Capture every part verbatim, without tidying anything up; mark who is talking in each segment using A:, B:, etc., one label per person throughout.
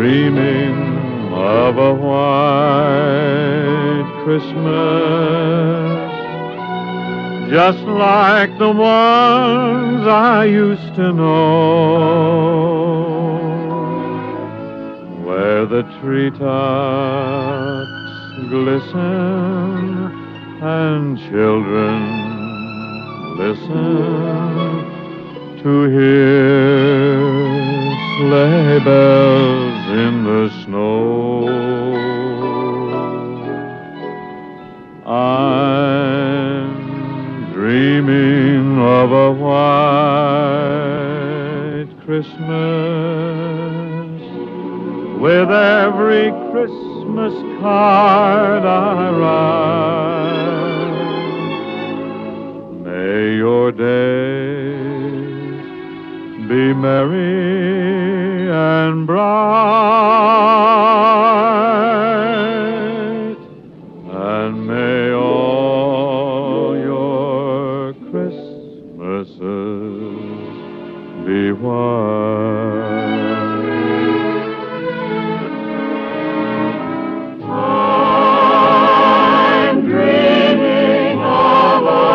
A: dreaming of a white Christmas, just like the ones I used to know, where the treetops glisten and children listen to hear sleigh bells in the snow. I'm dreaming of a white Christmas, with every Christmas card I write. May your days be merry and bright, and may all your Christmases be white.
B: I'm dreaming of a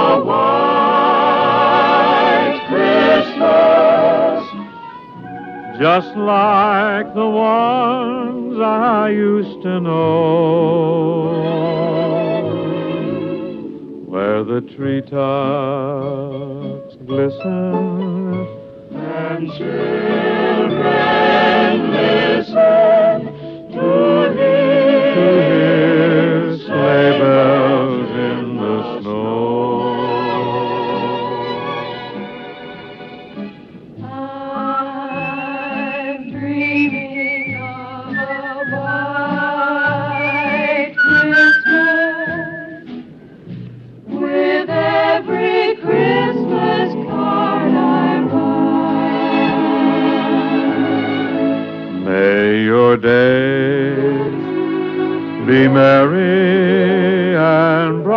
B: white Christmas,
A: just like the ones I used to know, where the treetops glisten
B: and children listen to hear
A: sleigh bells in the snow.
B: I'm dreaming of a white Christmas, with every Christmas card I write.
A: May your days be merry and bright,